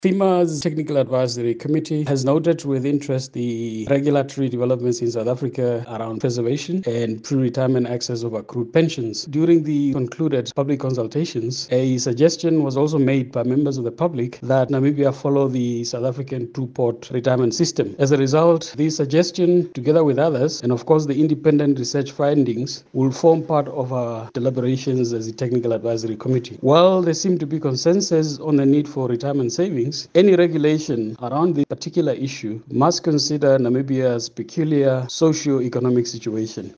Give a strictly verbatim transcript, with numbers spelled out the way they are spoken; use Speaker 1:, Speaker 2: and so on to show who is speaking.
Speaker 1: FEMA's Technical Advisory Committee has noted with interest the regulatory developments in South Africa around preservation and pre-retirement access of accrued pensions. During the concluded public consultations, a suggestion was also made by members of the public that Namibia follow the South African two-pot retirement system. As a result, this suggestion, together with others, and of course the independent research findings, will form part of our deliberations as the Technical Advisory Committee. While there seemed to be consensus on the need for retirement savings, any regulation around this particular issue must consider Namibia's peculiar socio-economic situation.